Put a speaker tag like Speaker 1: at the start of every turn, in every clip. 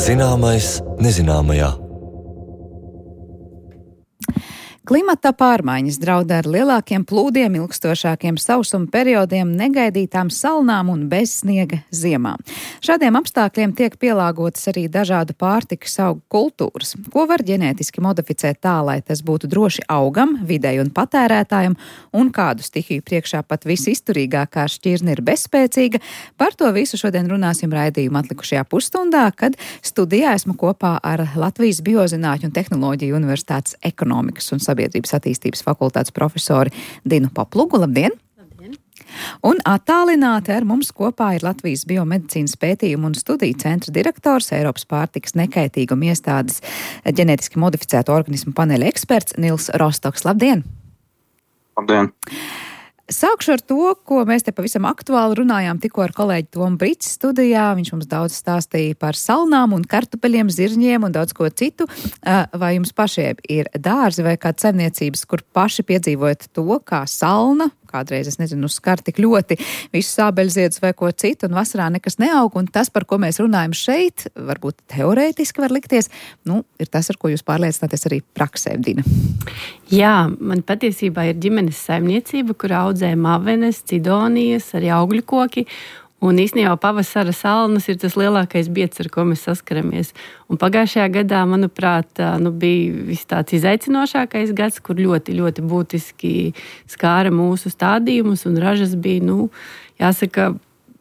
Speaker 1: Zināmais nezināmajā.
Speaker 2: Klimata pārmaiņas draud ar lielākiem plūdiem, ilgstošākiem sausuma periodiem, negaidītām salnām un bezsniega ziemām. Šādiem apstākļiem tiek pielāgotas arī dažādu pārtikas augu kultūras. Ko var ģenētiski modificēt tā, lai tas būtu droši augam, videi un patērētājam, un kādu stihiju priekšā pat visizturīgākā šķirne ir bezspēcīga? Par to visu šodien runāsim raidījuma atlikušajā pusstundā, kad studijā esmu kopā ar Latvijas Biozinātņu un tehnoloģiju universitātes ekonomikas un Sabiedrības attīstības fakultātes profesori Dinu Poplugu. Labdien!
Speaker 3: Labdien!
Speaker 2: Un attālināti ar mums kopā ir Latvijas Biomedicīnas pētījumu un studiju centra direktors, Eiropas pārtikas nekaitīguma iestādes ģenētiski modificētu organismu paneļa eksperts Nils Rostoks. Labdien!
Speaker 4: Labdien!
Speaker 2: Sākšu ar to, ko mēs te pavisam aktuāli runājām tikko ar kolēģi Tomu Brits studijā. Viņš mums daudz stāstīja par salnām un kartupeļiem, zirņiem un daudz ko citu. Vai jums pašiem ir dārzi vai kāda saimniecības, kur paši piedzīvojat to, kā salna, kādreiz, es nezinu, skar tik ļoti visu sābeļziedus vai ko citu, un vasarā nekas neaug, un tas, par ko mēs runājam šeit, varbūt teorētiski var likties, ir tas, ar ko jūs pārliecināties arī praksē, Dina.
Speaker 3: Jā, man patiesībā ir ģimenes saimniecība, kur audzē mavenes, cidonijas, arī augļu koki, un īstenībā pavasara salnas ir tas lielākais bieds, ar ko mēs saskaramies. Un pagājušajā gadā, manuprāt, bija viss tāds izaicinošākais gads, kur ļoti, ļoti būtiski skāra mūsu stādījumus, un ražas bija, jāsaka,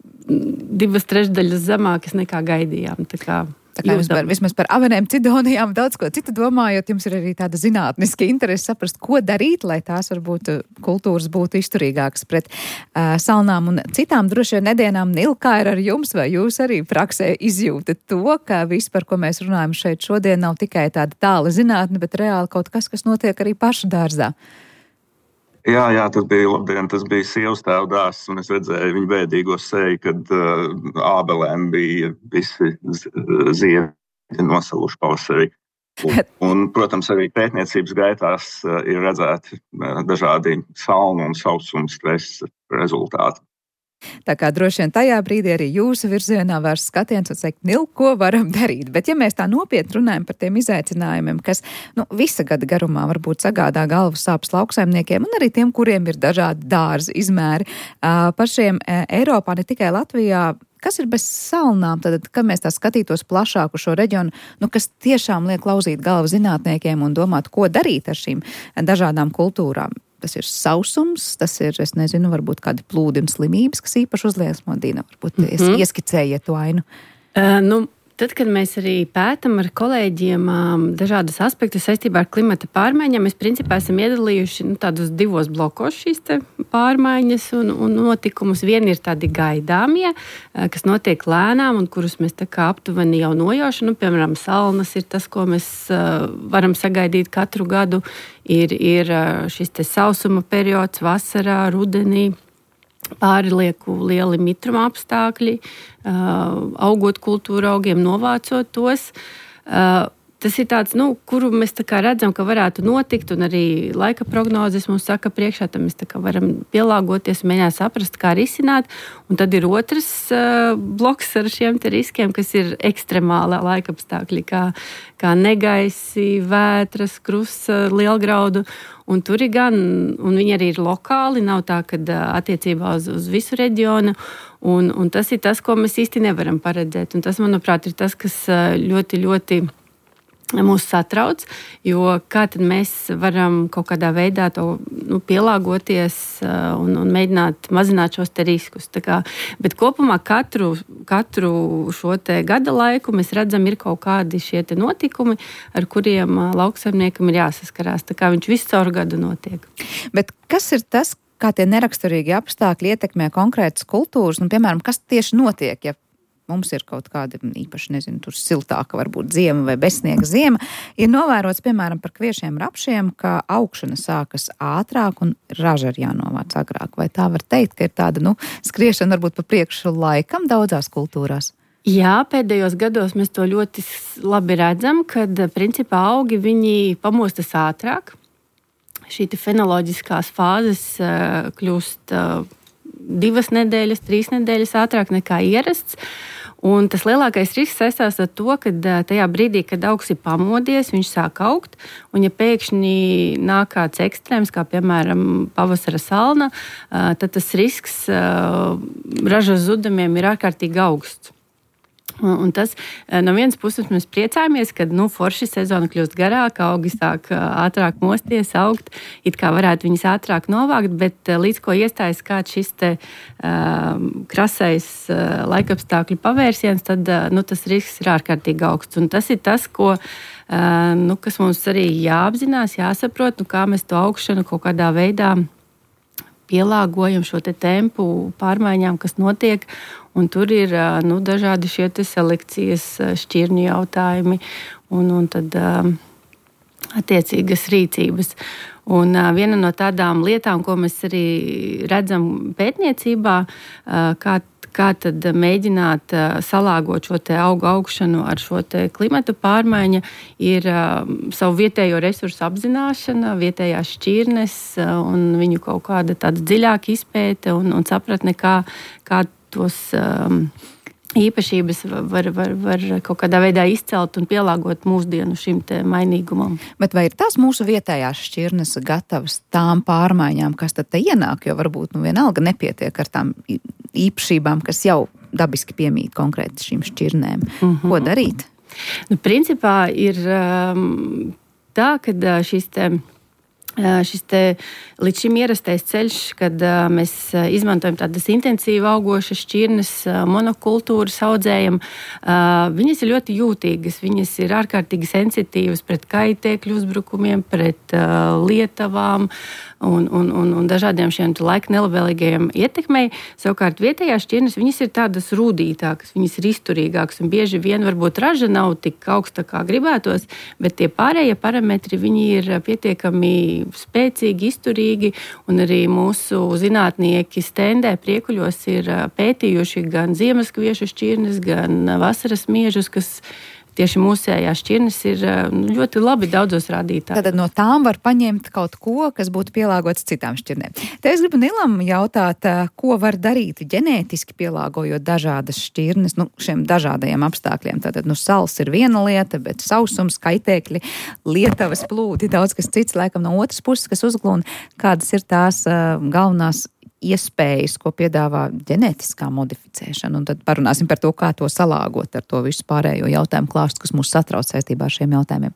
Speaker 3: 2/3 zemākas nekā gaidījām. Tā kā jums
Speaker 2: vismaz par avenēm, cidonijām, daudz ko citu domājot, jums ir arī tāda zinātniska interese saprast, ko darīt, lai tās varbūt kultūras būtu izturīgākas pret salnām un citām droši vien nedēļām. Nilkā ir ar jums, vai jūs arī praksē izjūtat to, ka viss, par ko mēs runājam šeit šodien, nav tikai tāda tāla zinātne, bet reāli kaut kas notiek arī paša dārzā?
Speaker 4: Jā, tas bija sievas tēva dārzs, un es redzēju viņu bēdīgo seju, kad ābelēm bija visi ziedi nosaluši pavasarī. Un, protams, arī pētniecības gaitās ir redzēti dažādi salnu un sausuma stresa rezultāti.
Speaker 2: Tā kā droši vien tajā brīdī arī jūsu virzienā vairs skatiens un teikt, ko varam darīt. Bet ja mēs tā nopietni runājam par tiem izaicinājumiem, kas visa gada garumā varbūt sagādā galvas sāpes lauksaimniekiem un arī tiem, kuriem ir dažādi dārzi izmēri, pašiem Eiropā, ne tikai Latvijā, kas ir bez salnām, tad, kad mēs tā skatītos plašāk uz šo reģionu, kas tiešām liek lauzīt galvu zinātniekiem un domāt, ko darīt ar šīm dažādām kultūrām? Tas ir sausums, tas ir, es nezinu, varbūt kādi plūdi un slimības, kas īpaši uzliesmo, Dina. Varbūt ieskicējiet to ainu.
Speaker 3: Tad, kad mēs arī pētam ar kolēģiem dažādas aspektus saistībā ar klimata pārmaiņām, mēs principā esam iedalījuši tādus 2 blokos šīs te pārmaiņas un notikumus. Vieni ir tādi gaidāmie, kas notiek lēnām un kurus mēs tā kā aptuveni jau nojaušam. Piemēram, salnas ir tas, ko mēs varam sagaidīt katru gadu. Ir šis te sausuma periods vasarā, rudenī. Pārlieku lieli mitruma apstākļi, augot kultūra augiem, novācot tos. Tas ir tāds, kuru mēs tā kā redzam, ka varētu notikt, un arī laika prognozes mums saka priekšā, tad mēs tā kā varam pielāgoties un mēģināt saprast, kā risināt. Un tad ir otrs bloks ar šiem te riskiem, kas ir ekstremālā laika apstākļi, kā negaisi, vētras, krusa, lielgraudu. Un tur ir gan, un viņi arī ir lokāli, nav tā, ka attiecībā uz visu reģionu, un tas ir tas, ko mēs īsti nevaram paredzēt. Un tas, manuprāt, ir tas, kas ļoti, ļoti mūs satrauc, jo kā tad mēs varam kaut kādā veidā to pielāgoties un mēģināt mazināt šos te riskus. Bet kopumā katru šo te gada laiku mēs redzam, ir kaut kādi šie te notikumi, ar kuriem lauksaimniekam ir jāsaskarās. Tā kā viņš visu caur gadu notiek.
Speaker 2: Bet kas ir tas, kā tie neraksturīgi apstākļi ietekmē konkrētas kultūras? Piemēram, kas tieši notiek, ja mums ir kaut kāda īpaši, nezinu, tur siltāka varbūt ziema vai bezsniega ziema, ir novērots, piemēram, par kviešiem rapšiem, ka augšana sākas ātrāk un raža ir jānovāc agrāk. Vai tā var teikt, ka ir tāda, skriešana varbūt pa priekšu laikam daudzās kultūrās?
Speaker 3: Jā, pēdējos gados mēs to ļoti labi redzam, kad principā augi viņi pamostas ātrāk. Šī fenoloģiskās fāzes kļūst 2 nedēļas, 3 nedēļas ātrāk nekā ierasts. Un tas lielākais risks saistās ar to, ka tajā brīdī, kad augs ir pamodies, viņš sāk augt, un ja pēkšņi nāk kāds ekstrēms, kā piemēram pavasara salna, tad tas risks ražas zudumiem ir ārkārtīgi augsts. Un tas no vienas puses mēs priecājamies, ka forši sezona kļūst garāka, augi sāk ātrāk mosties, augt, it kā varētu viņas ātrāk novākt, bet līdz ko iestājas kāds šis krasais laikapstākļu pavērsiens, tad tas risks ir ārkārtīgi augsts. Un tas ir tas, kas mums arī jāapzinās, jāsaprot, kā mēs to augšanu kaut kādā veidā pielāgojam šo tempu pārmaiņām, kas notiek, un tur ir dažādi šie selekcijas šķirņu jautājumi un tad attiecīgas rīcības. Un viena no tādām lietām, ko mēs arī redzam pētniecībā, kā tad mēģināt salāgot šo augu augšanu ar šo klimata pārmaiņa, ir savu vietējo resursu apzināšana, vietējās šķirnes un viņu kaut kāda tāda dziļāka izpēte un sapratne, kā tos īpašības var kaut kādā veidā izcelt un pielāgot mūsdienu šim mainīgumam.
Speaker 2: Bet vai ir tās mūsu vietējās šķirnes gatavas tām pārmaiņām, kas tad te ienāk, jo varbūt vienalga nepietiek ar tām īpašībām, kas jau dabiski piemīt konkrēti šīm šķirnēm? Ko darīt?
Speaker 3: Principā ir tā, ka šis līdz šim ierastais ceļš, kad mēs izmantojam tādas intensīvi augošas šķirnes, monokultūras audzējam, viņas ir ļoti jūtīgas, viņas ir ārkārtīgi sensitīvas pret kaitēkļu uzbrukumiem, pret lietavām un dažādiem šiem laika nelabvēlīgajiem ietekmei. Savukārt vietējās šķirnes, viņas ir tādas rūdītākas, viņas ir izturīgākas un bieži vien varbūt raža nav tik augsta, kā gribētos, bet tie pārējie parametri, viņi ir pietiekami spēcīgi, izturīgi, un arī mūsu zinātnieki stendē priekuļos ir pētījuši gan ziemaskviešu šķirnes, gan vasaras miežus, kas tieši mūsējās šķirnes ir ļoti labi daudzos rādītājos.
Speaker 2: Tad no tām var paņemt kaut ko, kas būtu pielāgots citām šķirnēm. Te es gribu Nilam jautāt, ko var darīt ģenētiski pielāgojot dažādas šķirnes, šiem dažādajiem apstākļiem. Tātad, sals ir viena lieta, bet sausums, kaitēkļi, lietavas plūdi, daudz kas cits, laikam no otras puses, kas uzglūna, kādas ir tās galvenās iespējas, ko piedāvā ģenētiskā modificēšana, un tad parunāsim par to, kā to salāgot ar to visu pārējo jautājumu klāstu, kas mūs satrauc saistībā ar šiem jautājumiem.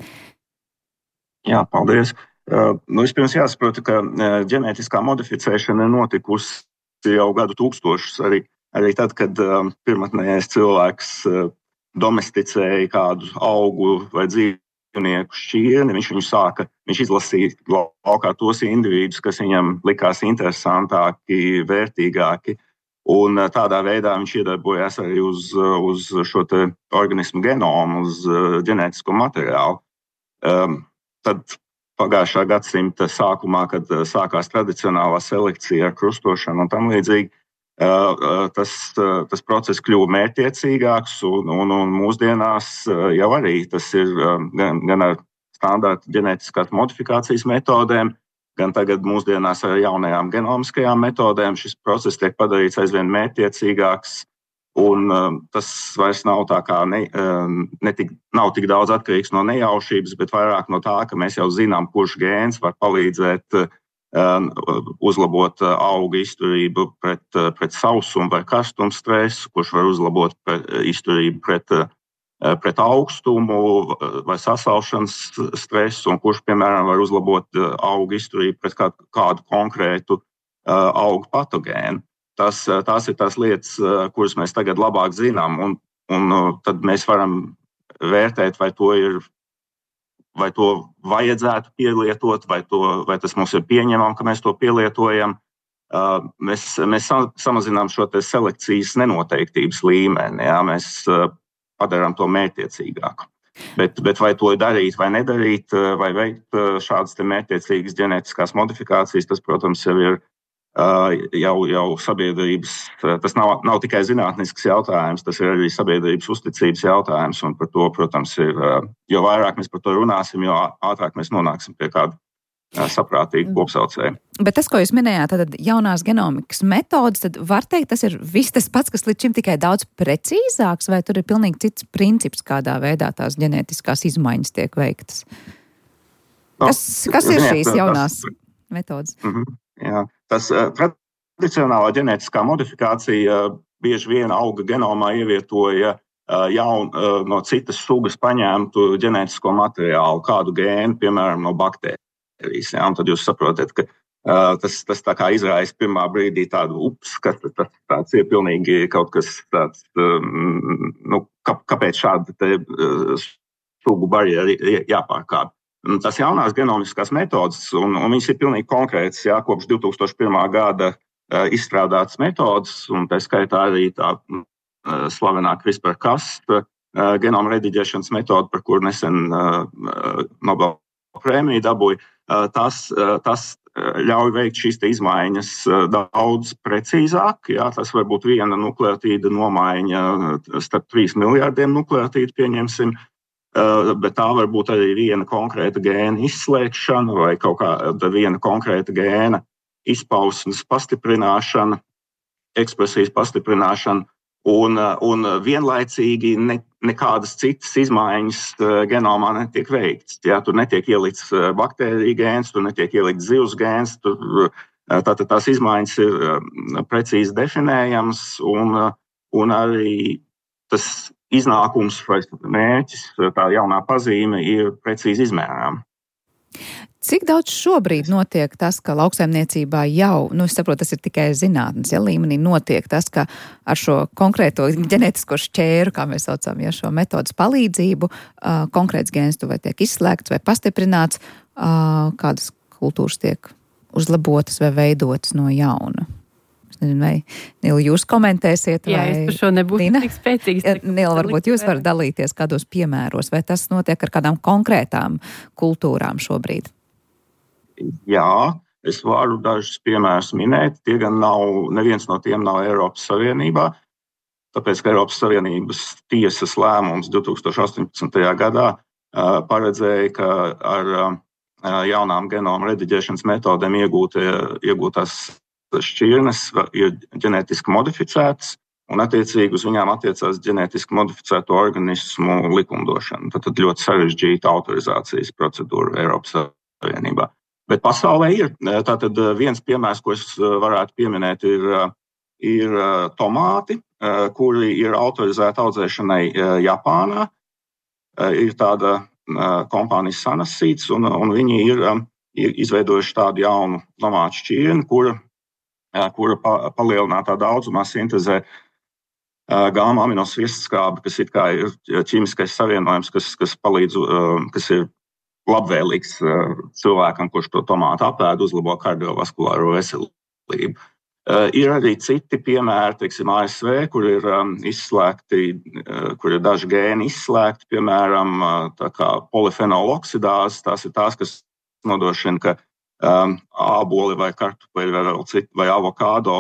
Speaker 4: Jā, paldies. Vispirms jāsaprot, ka ģenētiskā modificēšana ir notikusi jau gadu tūkstošus, arī tad, kad pirmatnējais cilvēks domesticēja kādu augu vai dzīvnieku šķirni, viņš izlasīja laukā tos individus, kas viņam likās interesantāki, vērtīgāki, un tādā veidā viņš iedarbojās arī uz šo te organismu genomu, uz ģenētisko materiālu. Tad pagājušā gadsimta sākumā, kad sākās tradicionālā selekcija ar krustošanu un tam līdzīgi, tas process kļuva mērķtiecīgāks un mūsdienās jau arī tas ir gan ar standarta ģenētiskās modifikācijas metodēm, gan tagad mūsdienās ar jaunajām genomiskajām metodēm šis process tiek padarīts aizvien mērķtiecīgāks, un tas vairs nav tā kā nav tik daudz atkarīgs no nejaušības, bet vairāk no tā, ka mēs jau zinām, kurš gēns var palīdzēt uzlabot auga izturību pret sausumu vai karstumu stresu, kurš var uzlabot izturību pret augstumu vai sasalšanas stresu, un kurš, piemēram, var uzlabot auga izturību pret kādu konkrētu auga patogēnu. Tās ir tās lietas, kuras mēs tagad labāk zinām, un tad mēs varam vērtēt, vai to vajadzētu pielietot, vai tas mums ir pieņemam, ka mēs to pielietojam. Mēs samazinām šo te selekcijas nenoteiktības līmeni, jā, mēs padarām to mērķtiecīgāku. Bet vai to darīt vai nedarīt, vai veikt šādas te mērķtiecīgas ģenētiskās modifikācijas, tas, protams, jau ir jau sabiedrības, tas nav tikai zinātnisks jautājums, tas ir arī sabiedrības uzticības jautājums, un par to, protams, jo vairāk mēs par to runāsim, jo ātrāk mēs nonāksim pie kāda saprātīga kopsaucēja.
Speaker 2: Bet tas, ko jūs minējāt, tad jaunās genomikas metodas, tad var teikt, tas ir viss tas pats, kas līdz šim tikai daudz precīzāks, vai tur ir pilnīgi cits princips, kādā veidā tās ģenētiskās izmaiņas tiek veiktas? Kas ir šīs jaunās metodas?
Speaker 4: Jā, tas tradicionālā ģenētiskā modifikācija bieži vien auga genomā ievietoja no citas sugas paņemtu ģenētisko materiālu, kādu gēnu, piemēram, no baktērijas. Ja? Un tad jūs saprotat, ka tas tā kā izraisa pirmā brīdī tādu ka tāds ir pilnīgi kaut kas tāds, kāpēc šāda sugu barjeri jāpārkāp. Tas jaunās genomiskās metodas, un viņas ir pilnīgi konkrētas, jā, kopš 2001. Gada izstrādātas metodas, un tā skaitā arī tā slavenā CRISPR-Cas genoma rediģēšanas metoda, par kuru nesen Nobel prēmiju dabūja, tas ļauj veikt šīs izmaiņas daudz precīzāk. Jā, tas var būt viena nukleotīda nomaiņa starp 3 miljārdiem nukleotīdu, pieņemsim, bet tā var būt arī viena konkrēta gēna izslēgšana vai kaut kāda viena konkrēta gēna izpausmes pastiprināšana, ekspresijas pastiprināšana, un vienlaicīgi nekādas citas izmaiņas genomā netiek veikts. Jā, tur netiek ielikts baktēriju gēns, tur netiek ielikts zivs gēns, tātad tās izmaiņas ir precīzi definējams, un arī tas iznākums vai mērķis, tā jaunā pazīme ir precīzi izmērāma.
Speaker 2: Cik daudz šobrīd notiek tas, ka lauksaimniecībā jau, es saprotu, tas ir tikai zinātnes, līmenī notiek tas, ka ar šo konkrēto ģenētisko šķēru, kā mēs saucam, šo metodas palīdzību, konkrēts gēns vai tiek izslēgts vai pastiprināts, kādas kultūras tiek uzlabotas vai veidotas no jauna. Es nezinu, vai Nila jūs komentēsiet, vai...
Speaker 3: Jā, es par šo nebūtu tik spēcīgs.
Speaker 2: Nila, varbūt jūs varat dalīties kādos piemēros, vai tas notiek ar kādām konkrētām kultūrām šobrīd?
Speaker 4: Jā, es varu dažus piemērus minēt, tie gan neviens no tiem nav Eiropas Savienībā, tāpēc, ka Eiropas Savienības tiesas lēmums 2018. Gadā paredzēja, ka ar jaunām genoma rediģēšanas metodēm iegūtās šķirnes ir ģenētiski modificētas, un attiecīgi uz viņām attiecās ģenētiski modificēto organismu likumdošana. Tad ļoti sarežģīta autorizācijas procedūra Eiropas Savienībā. Bet pasaulē ir. Tātad viens piemērs, ko es varētu pieminēt, ir tomāti, kuri ir autorizēti audzēšanai Japānā. Ir tāda kompānija Sanas Seeds, un viņi ir izveidojuši tādu jaunu tomātu šķirni, kura palielinātā daudzumā sintezē gāma aminosviestskābi, kas ir ķīmiskais savienojums, kas palīdz, kas ir labvēlīgs cilvēkam, kurš to tomātu apēd, uzlabo kardiovaskulāro veselību. Ir arī citi piemēri, teiksim, ASV, kur ir izslēgti, kur ir daži gēni izslēgti, piemēram, tā kā polifenola oksidāze, tās ir tās, kas nodrošina, ka āboli vai kartupeļi vai avokādo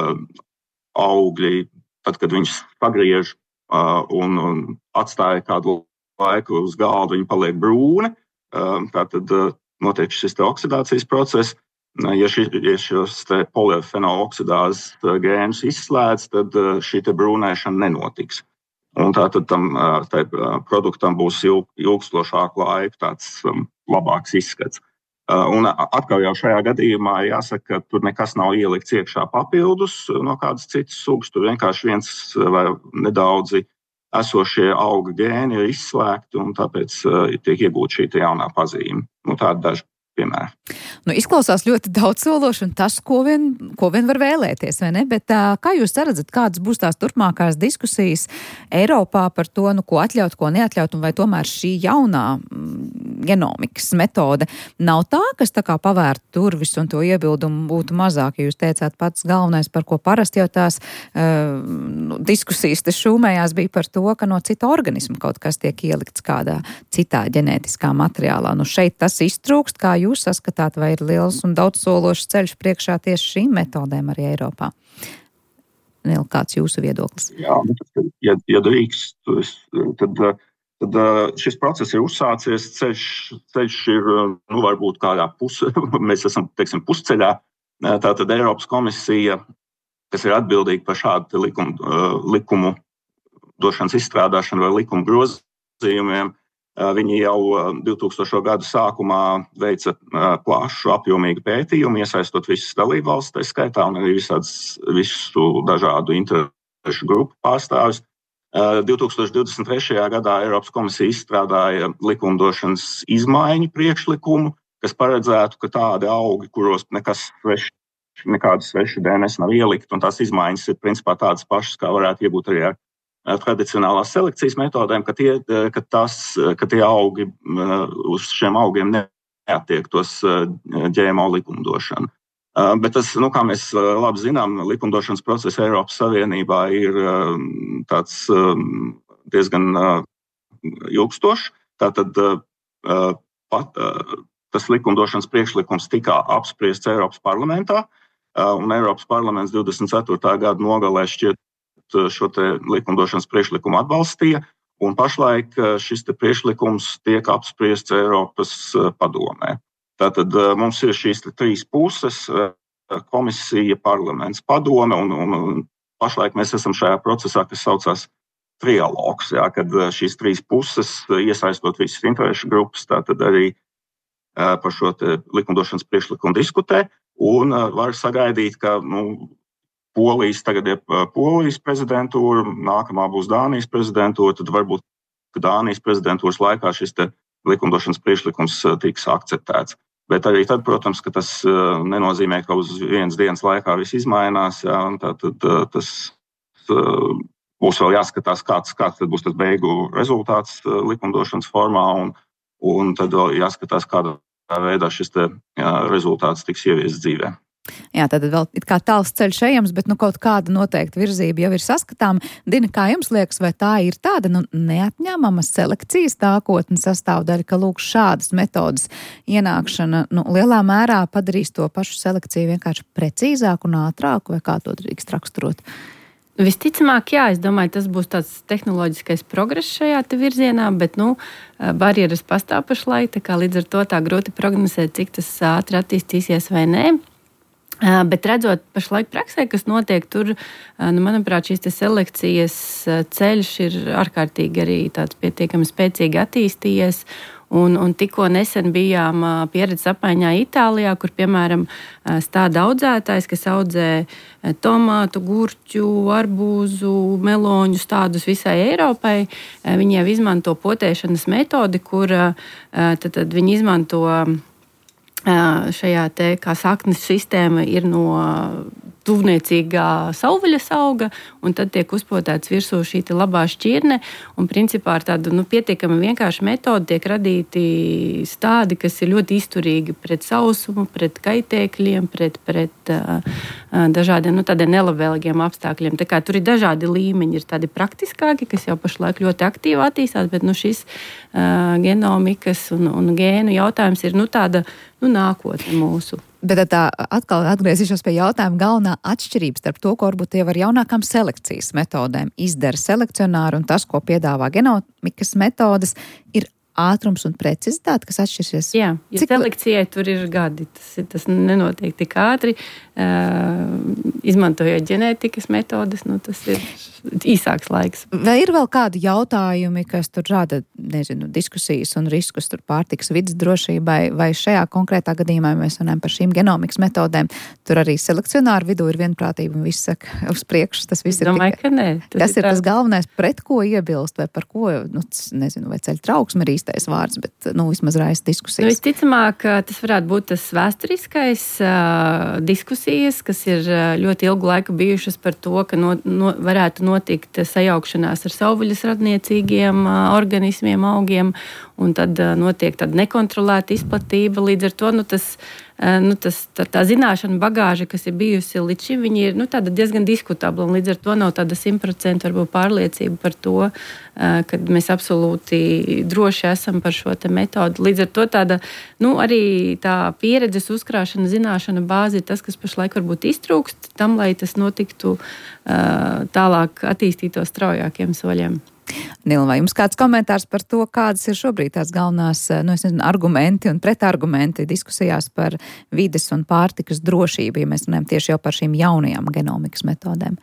Speaker 4: augļi, tad, kad viņus pagriež un atstāja kādu laiku uz galda, viņi paliek brūni. Tātad notiek šis oksidācijas process. Ja šos polifenola oksidāzes gēnus izslēdz, tad šī brūnēšana nenotiks. Un tātad tam produktam būs ilgstošāku laiku tāds labāks izskats. Un atkal jau šajā gadījumā jāsaka, ka tur nekas nav ielikts iekšā papildus no kādas citas sugas. Tur vienkārši viens vai nedaudzi esošie auga gēni ir izslēgti, un tāpēc tiek iegūta šī jaunā pazīme. Tāda daži piemēri.
Speaker 2: Izklausās ļoti daudzsološi, un tas, ko vien var vēlēties, vai ne? Bet kā jūs redzat, kādas būs tās turpmākās diskusijas Eiropā par to, ko atļaut, ko neatļaut, un vai tomēr šī jaunā genomikas metode nav tā, kas tā kā pavērt durvis un to iebildumu būtu mazāk? Jūs teicāt pats galvenais, par ko parasti jau tās diskusijas te šūmējās, bija par to, ka no cita organisma kaut kas tiek ielikts kādā citā ģenētiskā materiālā. Šeit tas iztrūkst, kā jūs saskatāt, vai ir liels un daudzsološs ceļš priekšā tieši šīm metodēm arī Eiropā? Nil, kāds jūsu viedoklis?
Speaker 4: Jā, ja drīkst, tad šis process ir uzsācies, ceļš ir, varbūt kādā mēs esam, teiksim, pusceļā, Tātad Eiropas komisija, kas ir atbildīga par šādu likumu došanas izstrādāšanu vai likumu grozījumiem, viņi jau 2000. gadu sākumā veica plašu, apjomīgu pētījumu, iesaistot visas dalībvalstis, tā skaitā, un arī visu dažādu interešu grupu pārstāvjus. 2023. gadā Eiropas komisija izstrādāja likumdošanas izmaiņu priekšlikumu, kas paredzētu, ka tādi augi, kuros nekāda sveša DNS nav ielikta, un tās izmaiņas ir principā tādas pašas, kā varētu iegūt arī ar tradicionālās selekcijas metodēm, ka tie augi, uz šiem augiem neattiektos GMO likumdošana. Bet tas, kā mēs labi zinām, likumdošanas process Eiropas Savienībā ir tāds diezgan ilgstošs. Tātad tas likumdošanas priekšlikums tika apspriests Eiropas parlamentā, un Eiropas parlaments 24. gada nogalē šķiet šo te likumdošanas priekšlikumu atbalstīja, un pašlaik šis te priekšlikums tiek apspriests Eiropas padomē. Tātad mums ir šīs trīs puses - komisija, parlaments, padome, un pašlaik mēs esam šajā procesā, kas saucās trialogs, kad šīs trīs puses, iesaistot visas interešu grupas, tātad arī par šo te likumdošanas priekšlikumu diskutē, un var sagaidīt, ka Polijas tagad ir Polijas prezidentūra, nākamā būs Dānijas prezidentūra, tad varbūt, ka Dānijas prezidentūras laikā šis te likumdošanas priekšlikums tiks akceptēts. Bet arī tad, protams, ka tas nenozīmē, ka uz vienas dienas laikā viss izmainās, un tad tas būs vēl jāskatās, kāds tad būs tas beigu rezultāts likumdošanas formā, un tad vēl jāskatās, kādā veidā šis te rezultāts tiks ieviests dzīvē.
Speaker 2: Jā, tad vēl it kā tāls ceļš ejams, bet kaut kāda noteikta virzība jau ir saskatām. Dina, kā jums liekas, vai tā ir tāda neatņemama selekcijas nākotnes sastāvdaļa, ka lūk šādas metodas ienākšana lielā mērā padarīs to pašu selekciju vienkārši precīzāku un ātrāku, vai kā to drīkst raksturot?
Speaker 3: Visticamāk, jā, es domāju, tas būs tāds tehnoloģiskais progress šajā virzienā, bet, barjeras pastāv pašlaik, tā kā līdz ar to tā grūti prognozēt, cik tas ātri attīstīsies vai nē. Bet redzot pašlaik praksē, kas notiek tur, manuprāt, šīs selekcijas ceļš ir ārkārtīgi arī tāds pietiekami spēcīgi attīstījies. Un tikko nesen bijām pieredzes apmaiņā Itālijā, kur, piemēram, stāda audzētājs, kas audzē tomātu, gurķu, arbūzu, meloņus, tādus visai Eiropai. Viņi jau izmanto potēšanas metodi, kur tad viņi izmanto šajā te kā saknes sistēma ir no tuvniecīgā savvaļas auga, un tad tiek uzpotēts virsū šī labā šķirne, un principā ar tādu pietiekami vienkāršu metodu tiek radīti stādi, kas ir ļoti izturīgi pret sausumu, pret kaitēkļiem, pret dažādiem tādiem nelabvēlīgiem apstākļiem. Tā kā tur ir dažādi līmeņi, ir tādi praktiskāki, kas jau pašlaik ļoti aktīvi attīstās, bet šis genomikas un gēnu jautājums ir tāda nākotne mūsu.
Speaker 2: Bet tā atkal atgriezīšos pie jautājuma galvenā atšķirība starp to, ko varbūt jau ar jaunākām selekcijas metodēm izdara selekcionāri un tas, ko piedāvā genomikas metodes, ir ātrums un precizitāte, kas atšķirsies.
Speaker 3: Jā, jo selekcijai tur ir gadi. Tas nenotiek tik ātri. Izmantojot ģenētikas metodes, tas ir īsāks laiks.
Speaker 2: Vai ir vēl kādi jautājumi, kas tur rada, diskusijas un riskus tur pārtikas vidas drošībai, vai šajā konkrētā gadījumā mēs runājam par šīm genomikas metodēm? Tur arī selekcionāru vidū ir vienprātība un viss saka uz priekšu. Tas viss
Speaker 3: domāju, ka nē.
Speaker 2: Tas ir tas galvenais, pret ko iebilst, vai par ko, vai ceļ trauksme ir īstais vārds, bet vismaz raisa diskusijas.
Speaker 3: Visticamāk, tas varētu būt tas vēsturiskais diskusijas, kas ir ļoti ilgu laiku bijušas par to, ka varētu notikt sajaukšanās ar savvaļas radniecīgiem organismiem, augiem, un tad notiek tāda nekontrolēta izplatība. Līdz ar to tā zināšana bagāža, kas ir bijusi līdz šim, viņi ir tāda diezgan diskutabla, un līdz ar to nav tāda 100% varbūt pārliecība par to, kad mēs absolūti droši esam par šo te metodu. Līdz ar to tāda, arī tā pieredzes uzkrāšana, zināšana bāze ir tas, kas pašlaik varbūt iztrūkst tam, lai tas notiktu tālāk attīstītos straujākiem soļiem.
Speaker 2: Nila, vai jums kāds komentārs par to, kādas ir šobrīd tās galvenās, argumenti un pretargumenti diskusijās par vides un pārtikas drošību, ja mēs runājam tieši jau par šīm jaunajām genomikas metodēm?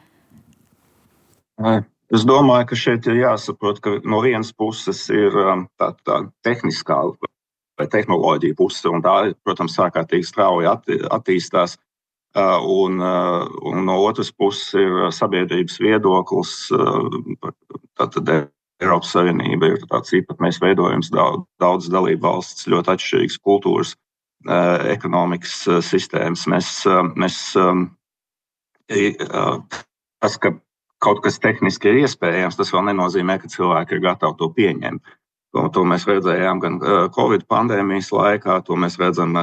Speaker 4: Es domāju, ka šeit ir jāsaprot, ka no vienas puses ir tā tehniskā vai tehnoloģija puse, un tā, protams, ārkārtīgi strauji attīstās. Un no otras puses ir sabiedrības viedoklis. Tātad Eiropas Savienība ir tāds īpatnējs veidojums, daudz dalību valsts, ļoti atšķirīgas kultūras, ekonomikas sistēmas. Tas, ka kaut kas tehniski ir iespējams, tas vēl nenozīmē, ka cilvēki ir gatavi to pieņemt. To mēs redzējām gan Covid pandēmijas laikā, to mēs redzam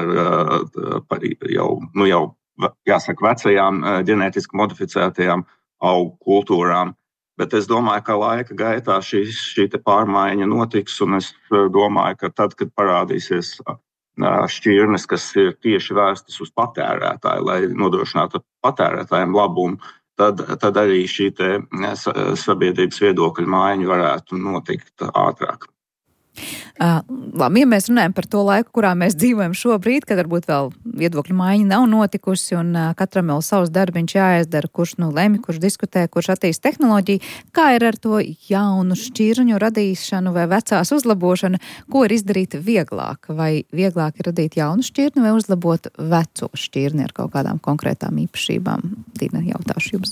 Speaker 4: jau jāsaka, vecajām ģenētiski modificētajām augu kultūrām. Bet es domāju, ka laika gaitā šī pārmaiņa notiks, un es domāju, ka tad, kad parādīsies šķirnes, kas ir tieši vērstas uz patērētāju, lai nodrošinātu patērētājiem labumu, tad arī šī sabiedrības viedokļa maiņa varētu notikt ātrāk.
Speaker 2: Labi, ja mēs runājam par to laiku, kurā mēs dzīvojam šobrīd, kad varbūt vēl viedokļu maiņa nav notikusi un katram vēl savs darbiņš jāizdara, kurš lemj, kurš diskutē, kurš attīst tehnoloģiju, kā ir ar to jaunu šķirņu radīšanu vai vecās uzlabošanu, ko ir izdarīt vieglāk? Vai vieglāk ir radīt jaunu šķirni vai uzlabot veco šķirni ar kaut kādām konkrētām īpašībām? Tīna, jautāšu jums.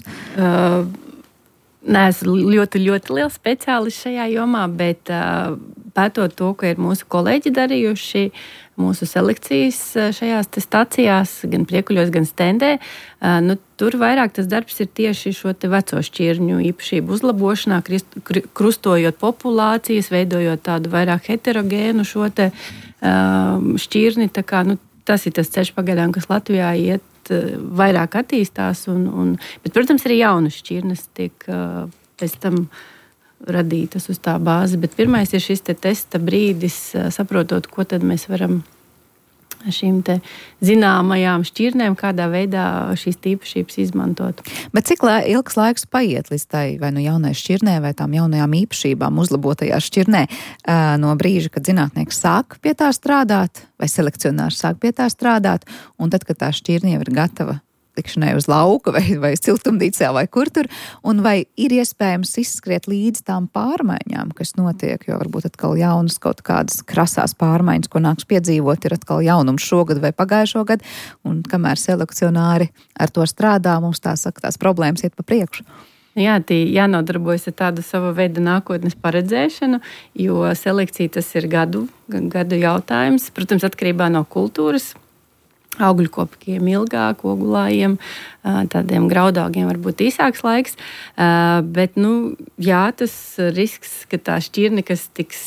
Speaker 3: Neesmu ļoti, ļoti liels speciālists šajā jomā, bet pētot to, ko ir mūsu kolēģi darījuši, mūsu selekcijas šajās stacijās, gan priekuļos, gan stendē, tur vairāk tas darbs ir tieši šo te veco šķirņu īpašību uzlabošanā, krustojot populācijas, veidojot tādu vairāk heterogēnu šo te šķirni. Tā kā, tas ir tas ceļš pagaidām, kas Latvijā iet, vairāk attīstās, bet, protams, arī jaunas šķirnes tiek pēc tam radītas uz tā bāzi. Bet pirmais ir šis testa brīdis, saprotot, ko tad mēs varam šīm te zināmajām šķirnēm, kādā veidā šīs īpašības izmantot.
Speaker 2: Bet cik ilgs laiks paiet līdz tai vai jaunai šķirnē vai tām jaunajām īpašībām uzlabotajā šķirnē no brīža, kad zinātnieks sāk pie tā strādāt vai selekcionārs sāk pie tā strādāt, un tad, kad tā šķirne jau ir gatava tikšanai uz lauka vai siltumnīcā vai kur tur, un vai ir iespējams izskriet līdz tām pārmaiņām, kas notiek, jo varbūt atkal jaunas kaut kādas krasās pārmaiņas, ko nāks piedzīvot, ir atkal jaunums šogad vai pagājušo gadu, un kamēr selekcionāri ar to strādā, mums tās problēmas iet pa priekšu.
Speaker 3: Jā, jānodarbojas ar tādu savu veidu nākotnes paredzēšanu, jo selekcija tas ir gadu jautājums, protams, atkarībā no kultūras. Augļkopkiem ilgāk, ogulājiem, tādiem graudāgiem varbūt īsāks laiks, bet, tas risks, ka tā šķirne, kas tiks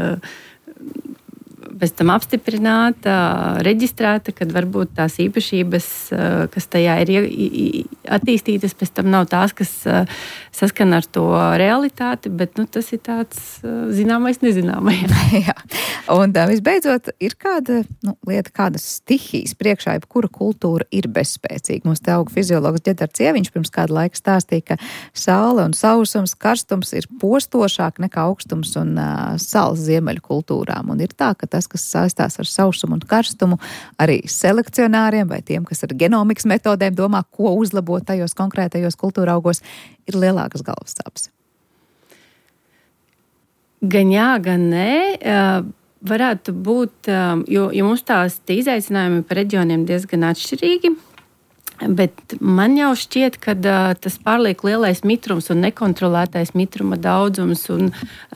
Speaker 3: pēc tam apstiprināta, reģistrēta, kad varbūt tās īpašības, kas tajā ir attīstītas, pēc tam nav tās, kas saskana ar to realitāti, bet tas ir tāds zināmais nezināmais.
Speaker 2: Jā. Un visbeidzot, ir kāda lieta, kādas stihijas priekšā, kura kultūra ir bezspēcīga. Mums te auga fiziologs Ģedars Cieviņš pirms kāda laika stāstīja, ka saule un sausums, karstums ir postošāk nekā augstums un sals ziemeļu kultūrām. Un ir tā, ka tas, kas saistās ar sausumu un karstumu, arī selekcionāriem vai tiem, kas ar genomikas metodēm domā, ko uzlabot tajos konkrētajos kultūra augos, ir lielākas galvas sāpes.
Speaker 3: Gan jā, gan nē. Varētu būt, jo mums tās izaicinājumi par reģioniem diezgan atšķirīgi, bet man jau šķiet, ka tas pārliek lielais mitrums un nekontrolētais mitruma daudzums un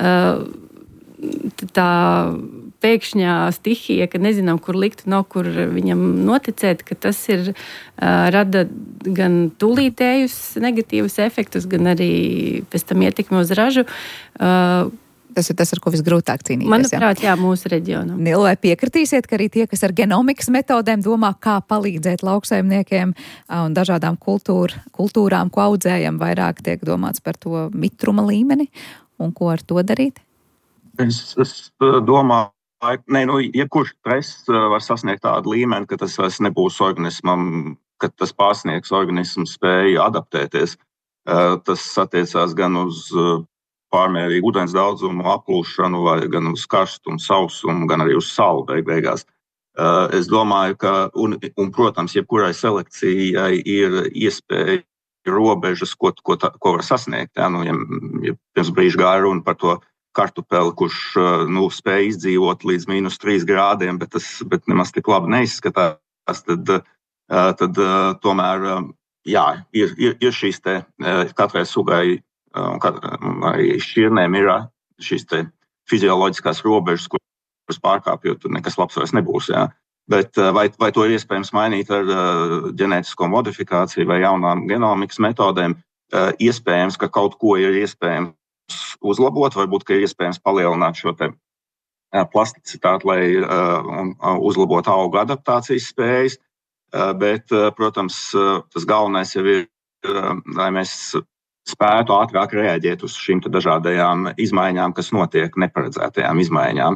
Speaker 3: tā pēkšņā stihija, ka nezinām, kur likt, nav kur viņam noticēt, ka tas ir rada gan tūlītējus negatīvus efektus, gan arī pēc tam ietekmi uz ražu.
Speaker 2: Tas ir tas, ar ko visgrūtāk cīnīties.
Speaker 3: Manuprāt, jā, mūsu reģionam.
Speaker 2: Nila, vai piekritīsiet, ka arī tie, kas ar genomikas metodēm domā, kā palīdzēt lauksaimniekiem un dažādām kultūrām, ko audzējam, vairāk tiek domāts par to mitruma līmeni un ko ar to darīt?
Speaker 4: Es domāju, jebkurš stress var sasniegt tādu līmeni, ka tas vairs nebūs organismam, ka tas pārsniegs organismu spēju adaptēties. Tas attiecās gan uz pārmērīgu ūdens daudzumu, aplūšanu, vai gan uz karstumu, sausumu, gan arī uz salu beigās. Es domāju, ka, protams, jebkurai selekcijai ir iespēja robežas, ko var sasniegt. Ja? Ja pirms brīža gāja runa par to kartupeli, kurš spēja izdzīvot līdz -3 grādiem, bet nemaz tik labi neizskatās, tad tomēr ir šīs te katrai sugai, arī šķirnēm ir šīs te fizioloģiskās robežas, kuras pārkāpjot, tur nekas labs vairs nebūs. Ja? Bet vai to ir iespējams mainīt ar ģenētisko modifikāciju vai jaunām genomikas metodēm? Iespējams, ka kaut ko ir iespējams uzlabot, varbūt, ka ir iespējams palielināt šo te plasticitāti, lai uzlabotu augu adaptācijas spējas. Bet, protams, tas galvenais jau ir, lai mēs spētu ātrāk reaģēt uz šīm dažādajām izmaiņām, kas notiek, neparedzētajām izmaiņām.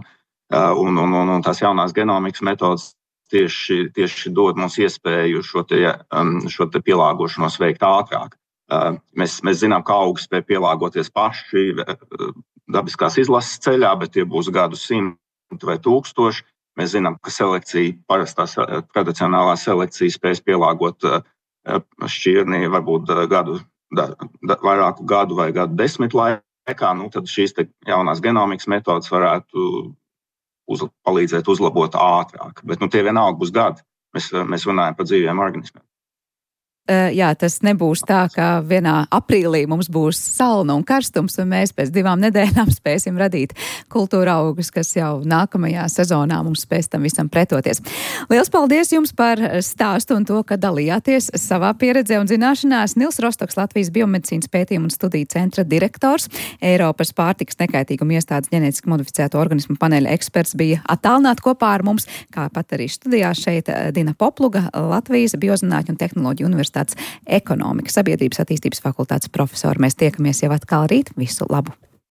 Speaker 4: Un tās jaunās genomikas metodas tieši dod mums iespēju šo te pielāgošanos veikt ātrāk. Mēs zinām, ka augi spēj pielāgoties paši dabiskās izlases ceļā, bet tie būs gadu 100 vai 1000. Mēs zinām, ka selekcija, parastā tradicionālā selekcija spējas pielāgot šķirni varbūt vairāku gadu vai gadu 10 laikā. Tad šīs te jaunās genomikas metodas varētu palīdzēt uzlabot ātrāk. Bet tie vienalga būs gadi. Mēs runājam par dzīviem organismiem.
Speaker 2: Jā, tas nebūs tā, ka vienā aprīlī mums būs salna un karstums, un mēs pēc 2 nedēļām spēsim radīt kultūra augus, kas jau nākamajā sezonā mums spēs tam visam pretoties. Liels paldies jums par stāstu un to, ka dalījāties savā pieredzē un zināšanās. Nils Rostoks, Latvijas biomedicīnas pētījumu un studiju centra direktors, Eiropas pārtikas nekaitīguma iestādes ģenētiski modificēto organismu paneļa eksperts, bija attālināti kopā ar mums, kā pat arī studijā šeit Dina Popluga, Latvijas Biozinātņu un tehnoloģiju universitātes ekonomikas sabiedrības attīstības fakultātes profesori. Mēs tiekamies jau atkal rīt. Visu labu!